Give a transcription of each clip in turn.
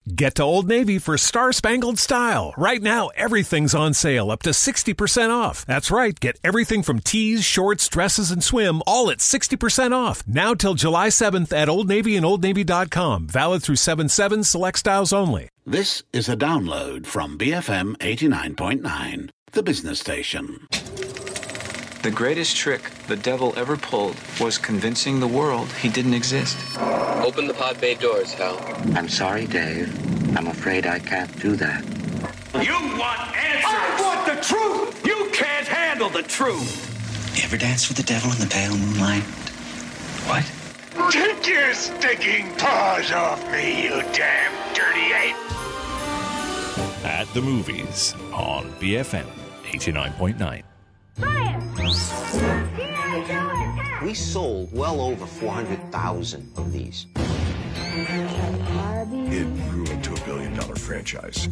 Get to Old Navy for star-spangled style. Right now, everything's on sale, up to 60% off. That's right, get everything from tees, shorts, dresses, and swim, all at 60% off. Now till July 7th at Old Navy and OldNavy.com. Valid through 7/7, select styles only. This is a download from BFM 89.9, the business station. The greatest trick the devil ever pulled was convincing the world he didn't exist. Open the pod bay doors, Hal. I'm sorry, Dave. I'm afraid I can't do that. You want answers! I want the truth! You can't handle the truth! You ever dance with the devil in the pale moonlight? What? Take your stinking paws off me, you damn dirty ape! At the movies on BFM 89.9. We sold well over 400,000 of these. It grew into a billion-dollar franchise.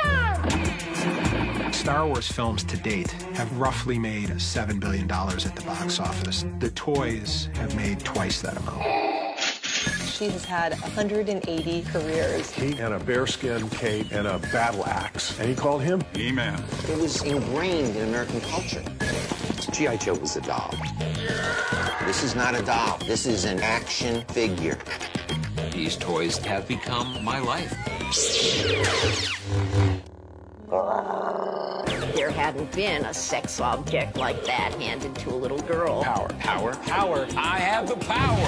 Star Wars films to date have roughly made $7 billion at the box office. The toys have made twice that amount. She has had 180 careers. He and a bearskin cape and a battle axe. And he called him He-Man. It was ingrained in American culture. G.I. Joe was a doll. This is not a doll. This is an action figure. These toys have become my life. There hadn't been a sex object like that handed to a little girl. Power, power, power. I have the power.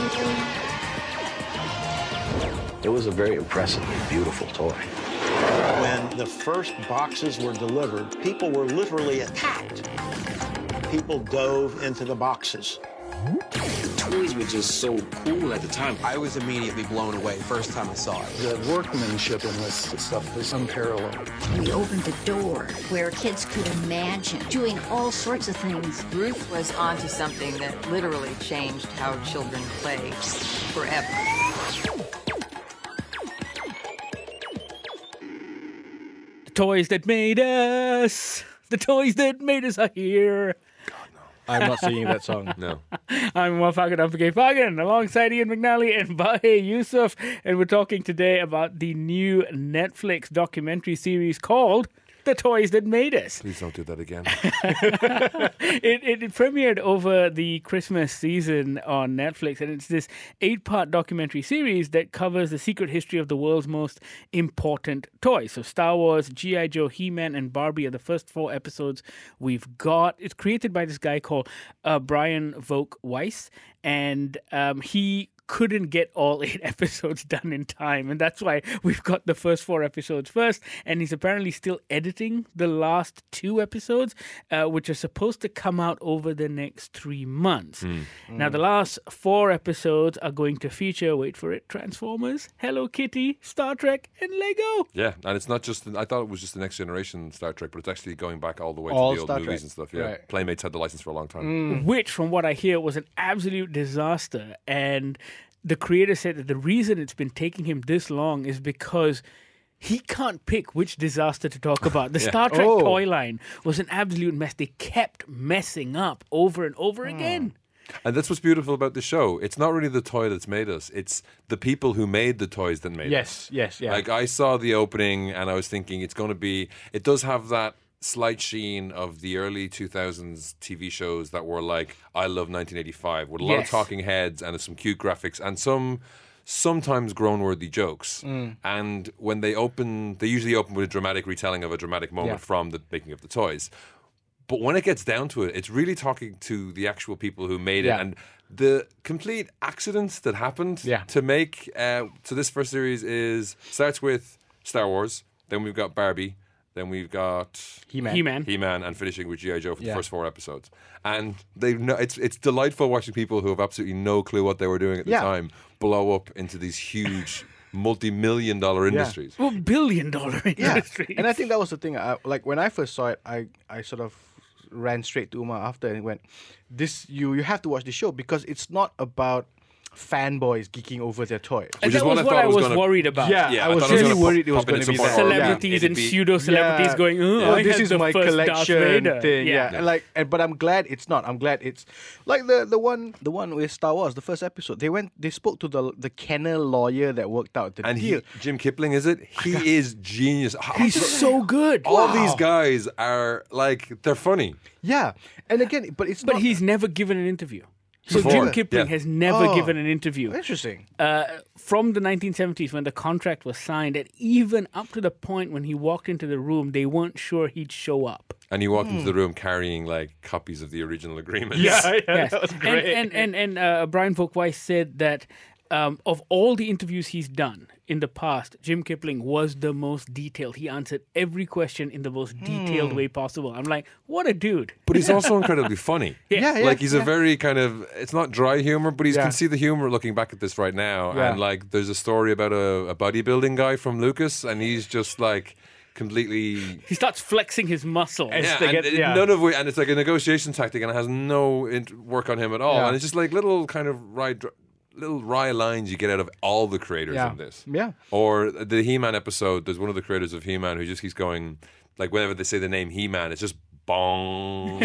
It was a very impressive and beautiful toy. When the first boxes were delivered, people were literally attacked. People dove into the boxes. The toys were just so cool at the time. I was immediately blown away first time I saw it. The workmanship in this stuff is unparalleled. We opened the door where kids could imagine doing all sorts of things. Ruth was onto something that literally changed how children play forever. The toys that made us. The toys that made us are here. I'm not singing that song. No. I'm Wafagan Fagan alongside Ian McNally and Bahe Yusuf. And we're talking today about the new Netflix documentary series called The Toys That Made Us. Please don't do that again. It premiered over the Christmas season on Netflix, and it's this 8-part documentary series that covers the secret history of the world's most important toys. So Star Wars, G.I. Joe, He-Man, and Barbie are the first 4 episodes we've got. It's created by this guy called Brian Volk Weiss, and he couldn't get all 8 episodes done in time, and that's why we've got the first 4 episodes first, and he's apparently still editing the last 2 episodes, which are supposed to come out over the next 3 months. Now, the last 4 episodes are going to feature, wait for it, Transformers, Hello Kitty, Star Trek, and Lego. Yeah, and it's not just, I thought it was just the next generation Star Trek, but it's actually going back all the way All to the old Star movies Trek. and stuff. Yeah, Right. Playmates had the license for a long time. Which, from what I hear, was an absolute disaster. And the creator said that the reason it's been taking him this long is because he can't pick which disaster to talk about. The Star Trek toy line was an absolute mess. They kept messing up over and over again. And that's what's beautiful about the show. It's not really the toy that's made us. It's the people who made the toys that made us. Yes, yeah. Like, I saw the opening and I was thinking it's going to be... It does have that slight sheen of the early 2000s TV shows that were like I Love 1985 with a lot of talking heads and some cute graphics and some sometimes grown-worthy jokes. And when they usually open with a dramatic retelling of a dramatic moment from the making of the toys. But when it gets down to it, it's really talking to the actual people who made it and the complete accidents that happened to make. So this first series starts with Star Wars, then we've got Barbie, then we've got He-Man, and finishing with G.I. Joe for the first 4 episodes. And it's delightful watching people who have absolutely no clue what they were doing at the time blow up into these huge multi-million-dollar industries. Well, billion-dollar industries. And I think that was the thing. Like when I first saw it, I sort of ran straight to Umar after and went, "This you have to watch the show because it's not about fanboys geeking over their toys. And that was what I was worried about. Yeah, I was really worried it was going to be that. Celebrities and pseudo-celebrities going, I this had is the my first collection Darth Vader. thing. Yeah. But I'm glad it's not. I'm glad it's like the one with Star Wars, the first episode. They spoke to the Kenner lawyer that worked out the deal. Jim Kipling, is it? He is genius. He's so good. All these guys are like, they're funny. Yeah, and again, but he's never given an interview. So Before, Jim Kipling has never given an interview. Interesting. From the 1970s when the contract was signed, and even up to the point when he walked into the room, they weren't sure he'd show up. And he walked into the room carrying like copies of the original agreements. Yes. That was great. And Brian Volk-Weiss said that of all the interviews he's done in the past, Jim Kipling was the most detailed. He answered every question in the most detailed way possible. I'm like, what a dude. But he's also incredibly funny. Like he's a very kind of, it's not dry humor, but you can see the humor looking back at this right now. Yeah. And like there's a story about a bodybuilding guy from Lucas, and he's just like completely... He starts flexing his muscle. None of and it's like a negotiation tactic, and it has no work on him at all. Yeah. And it's just like little kind of little wry lines you get out of all the creators in this. Yeah. Or the He-Man episode, there's one of the creators of He-Man who just keeps going, like whenever they say the name He-Man, it's just bong.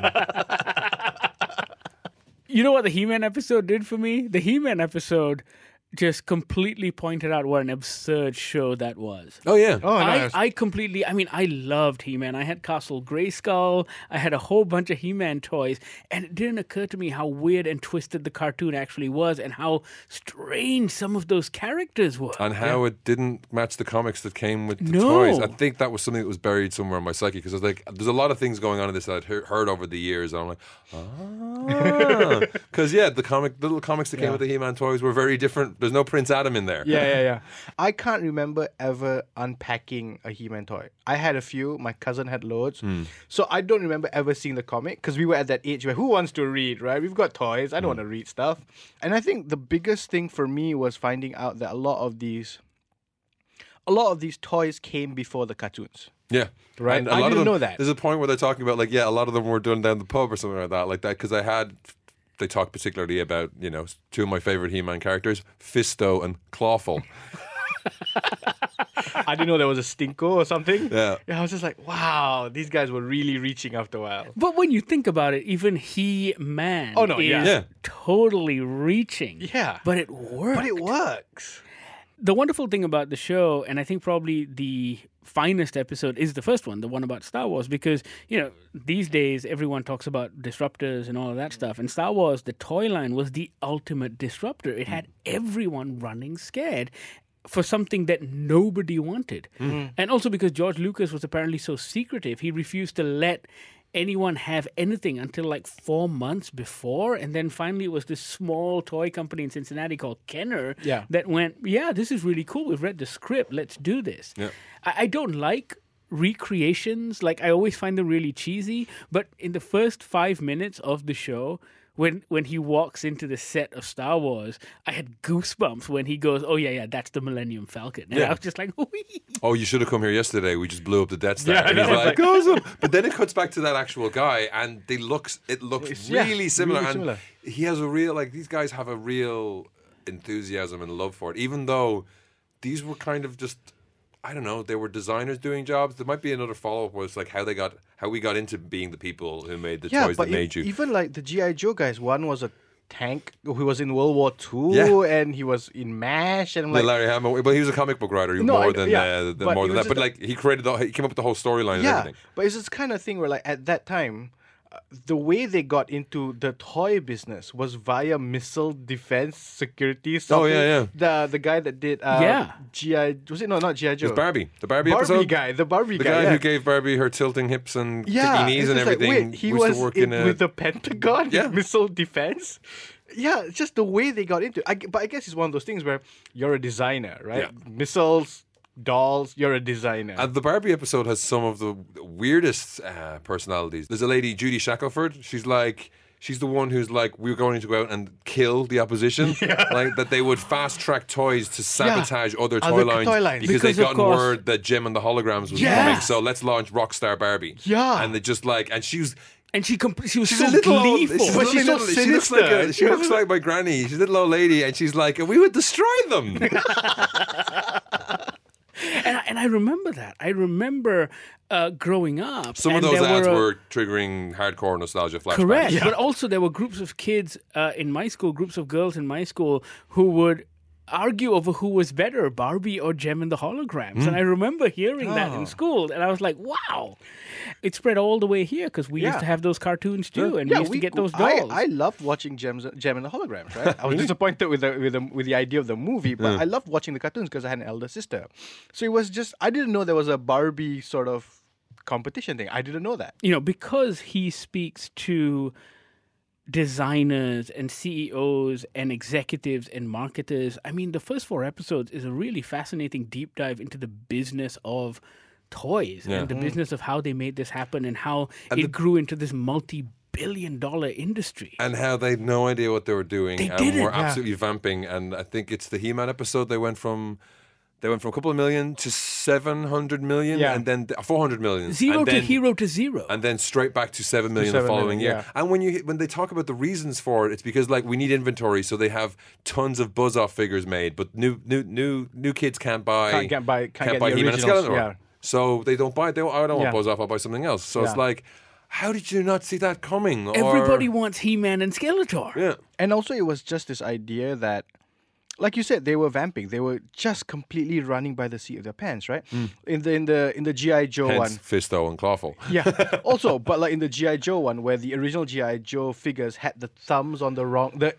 You know what the He-Man episode did for me? The He-Man episode just completely pointed out what an absurd show that was. Oh, yeah. I loved He-Man. I had Castle Grayskull. I had a whole bunch of He-Man toys. And it didn't occur to me how weird and twisted the cartoon actually was and how strange some of those characters were. And how it didn't match the comics that came with the toys. I think that was something that was buried somewhere in my psyche, because I was like, there's a lot of things going on in this that I'd heard over the years. And I'm like, because, the little comics that came with the He-Man toys were very different. There's no Prince Adam in there. Yeah. I can't remember ever unpacking a He-Man toy. I had a few. My cousin had loads. So I don't remember ever seeing the comic, because we were at that age where who wants to read, right? We've got toys. I don't want to read stuff. And I think the biggest thing for me was finding out that a lot of these toys came before the cartoons. Yeah. Right? And I didn't know that. There's a point where they're talking about, like, a lot of them were done down the pub or something like that, because they talk particularly about, two of my favourite He-Man characters, Fisto and Clawful. I didn't know there was a Stinko or something. Yeah, I was just like, wow, these guys were really reaching after a while. But when you think about it, even He-Man is totally reaching. Yeah. But it works. The wonderful thing about the show, and I think probably the finest episode, is the first one, the one about Star Wars, because, these days everyone talks about disruptors and all of that stuff. And Star Wars, the toy line, was the ultimate disruptor. It had everyone running scared for something that nobody wanted. And also because George Lucas was apparently so secretive, he refused to let anyone have anything until like 4 months before, and then finally it was this small toy company in Cincinnati called Kenner that went, this is really cool, we've read the script, let's do this. I don't like recreations, like I always find them really cheesy, but in the first 5 minutes of the show, when he walks into the set of Star Wars, I had goosebumps when he goes, that's the Millennium Falcon. And I was just like, wee. Oh, you should have come here yesterday. We just blew up the Death Star. And he's like, awesome. But then it cuts back to that actual guy, and it looks really similar. And he has a real, these guys have a real enthusiasm and love for it, even though these were kind of just, I don't know, they were designers doing jobs. There might be another follow-up was like how we got into being the people who made the toys that made you. Even like the G.I. Joe guys, one was a tank who was in World War II and he was in MASH, and I'm like, Larry Hama, but he was a comic book writer more than that. But like he came up with the whole storyline and everything. But it's this kind of thing where like at that time, the way they got into the toy business was via Missile Defense Security. The guy that did G.I. Was it not G.I. Joe? It was Barbie. The Barbie episode? The Barbie guy. The guy who gave Barbie her tilting hips and kicking knees and everything. Like, wait, he was with the Pentagon? Missile Defense? Yeah, just the way they got into it. But I guess it's one of those things where you're a designer, right? Yeah. Missiles, dolls, you're a designer. And the Barbie episode has some of the weirdest personalities. There's a lady, Judy Shackelford. She's the one who's like, we're going to go out and kill the opposition. Like that they would fast track toys to sabotage other toy lines because they'd gotten word that Jim and the Holograms was coming. So let's launch Rockstar Barbie. Yeah. And they just and she was And she was She's so a little old, gleeful. she looks like my granny. She's a little old lady, and she's like, we would destroy them. And I remember that. I remember growing up. Some of those ads were triggering hardcore nostalgia flashbacks. Correct. Yeah. But also there were groups of kids in my school, groups of girls in my school who would argue over who was better, Barbie or Gem and the Holograms. And I remember hearing that in school. And I was like, wow. It spread all the way here because we used to have those cartoons too. And we used to get those dolls. I loved watching Gem and the Holograms, right? I was disappointed with the idea of the movie, but I loved watching the cartoons because I had an elder sister. So it was just, I didn't know there was a Barbie sort of competition thing. I didn't know that. Because he speaks to designers and CEOs and executives and marketers. I mean, the first 4 episodes is a really fascinating deep dive into the business of toys and the business of how they made this happen and how it grew into this multi-billion-dollar industry. And how they had no idea what they were doing were absolutely vamping. And I think it's the He-Man episode. They went from a couple of million to 700 million and then 400 million. Zero to hero to zero. And then straight back to 7 million the following year. Yeah. And when they talk about the reasons for it, it's because like we need inventory, so they have tons of Buzz-Off figures made, but new kids can't buy He-Man and Skeletor. Yeah. So they don't buy. I don't want Buzz-Off. I'll buy something else. So it's like, how did you not see that coming? Everybody wants He-Man and Skeletor. Yeah. And also it was just this idea that, like you said, they were vamping. They were just completely running by the seat of their pants, right? In the G.I. Joe Hence, one, Fisto and Clawful. Yeah. Also, but like in the G.I. Joe one, where the original G.I. Joe figures had the thumbs on the wrong the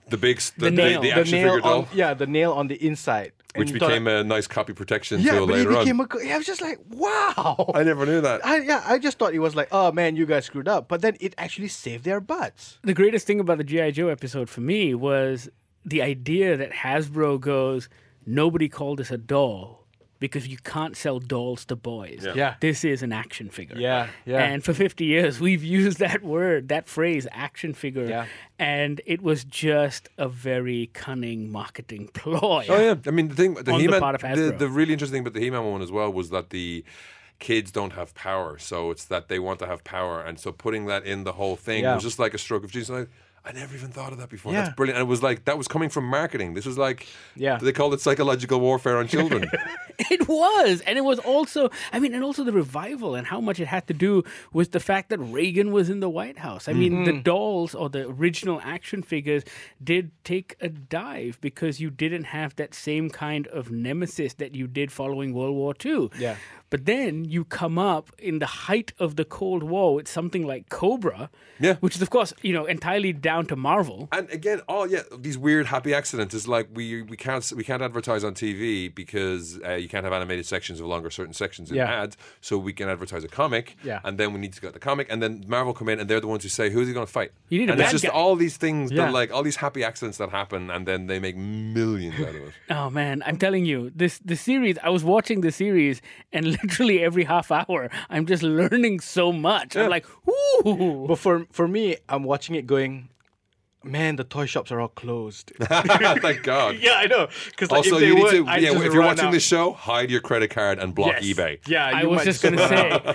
nail, the action figure doll. The nail on the inside, which became a nice copy protection tool later on. I was just like, wow. I never knew that. I just thought it was like, oh man, you guys screwed up. But then it actually saved their butts. The greatest thing about the G.I. Joe episode for me was the idea that Hasbro goes, nobody called this a doll because you can't sell dolls to boys. Yeah. This is an action figure. Yeah. And for 50 years, we've used that phrase, action figure. Yeah. And it was just a very cunning marketing ploy. Oh, yeah. I mean, the He-Man, part of Hasbro. the really interesting thing about the He-Man one as well was that the kids don't have power. So it's that they want to have power. And so putting that in the whole thing was just like a stroke of genius. I never even thought of that before. Yeah. That's brilliant. And it was like, that was coming from marketing. This was like, Yeah. they called it psychological warfare on children. It was. And it was also, and also the revival and how much it had to do with the fact that Reagan was in the White House. I mean, the dolls or the original action figures did take a dive because you didn't have that same kind of nemesis that you did following World War II. Yeah. But then you come up in the height of the Cold War with something like Cobra, which is, of course, entirely down to Marvel. And again, these weird happy accidents is like we can't advertise on TV because you can't have animated sections of longer certain sections in ads. So we can advertise a comic, and then we need to get the comic, and then Marvel come in and they're the ones who say who's he going to fight. You need and a it's bad just guy. all these things that like all these happy accidents that happen, and then they make millions out of it. Oh man, I'm telling you, the series. I was watching the series, and literally every half hour, I'm just learning so much. I'm like, ooh. But for me, I'm watching it going, man, the toy shops are all closed. Thank God. Yeah, I know. Because Also, you need to. If you're watching the show, hide your credit card and block eBay. Yeah, I was just going to say,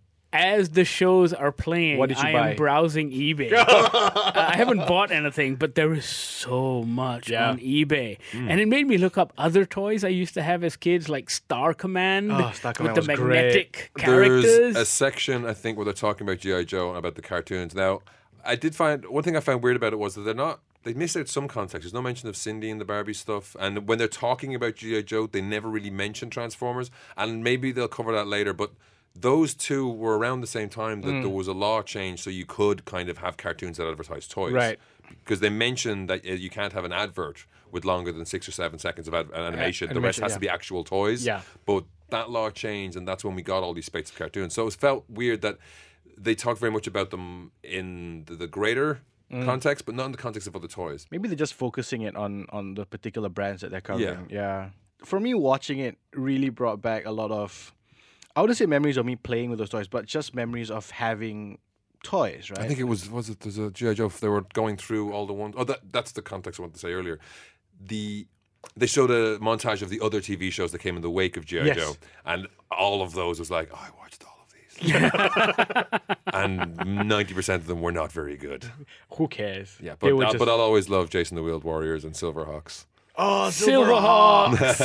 as the shows are playing, What did you I buy? am browsing eBay. I haven't bought anything, but there is so much on eBay. And it made me look up other toys I used to have as kids, like Star Command, Star Command with the was magnetic great. characters. There's a section, I think, where they're talking about G.I. Joe and about the cartoons. Now, I did find, one thing I found weird about it was that they missed out some context. There's no mention of Cindy and the Barbie stuff. And when they're talking about G.I. Joe, they never really mention Transformers. And maybe they'll cover that later, but those two were around the same time that there was a law change so you could kind of have cartoons that advertise toys. Right. Because they mentioned that you can't have an advert with longer than 6 or 7 seconds of animation. The rest has to be actual toys. Yeah. But that law changed, and that's when we got all these space cartoons. So it felt weird that they talked very much about them in the greater context, but not in the context of other toys. Maybe they're just focusing it on the particular brands that they're covering. Yeah. For me, watching it really brought back a lot of, I wouldn't say memories of me playing with those toys, but just memories of having toys, right? I think it was it there's a G.I. Joe, they were going through all the ones. Oh, that's the context I wanted to say earlier. They showed a montage of the other TV shows that came in the wake of G.I. Joe, and all of those was like, I watched all of these. And 90% of them were not very good. Who cares? Yeah, but I'll always love Jason the Wheeled Warriors and Silverhawks. Oh, Silverhawks!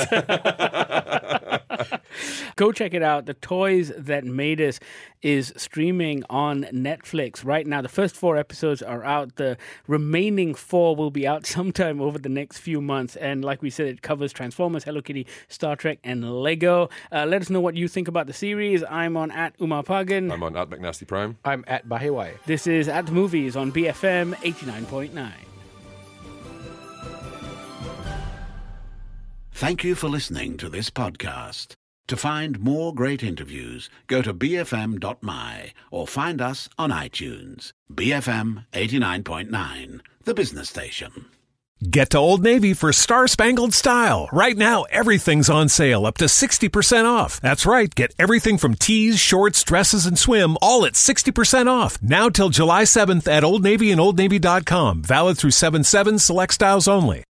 Go check it out. The Toys That Made Us is streaming on Netflix right now. The first 4 episodes are out. The remaining 4 will be out sometime over the next few months. And like we said, it covers Transformers, Hello Kitty, Star Trek, and Lego. Let us know what you think about the series. I'm on @UmarPagan. I'm on @McNasty Prime. I'm @Bahewai. This is At the Movies on BFM 89.9. Thank you for listening to this podcast. To find more great interviews, go to bfm.my or find us on iTunes. BFM 89.9, the business station. Get to Old Navy for Star-Spangled Style. Right now, everything's on sale up to 60% off. That's right. Get everything from tees, shorts, dresses, and swim, all at 60% off. Now till July 7th at Old Navy and OldNavy.com. Valid through 7/7, select styles only.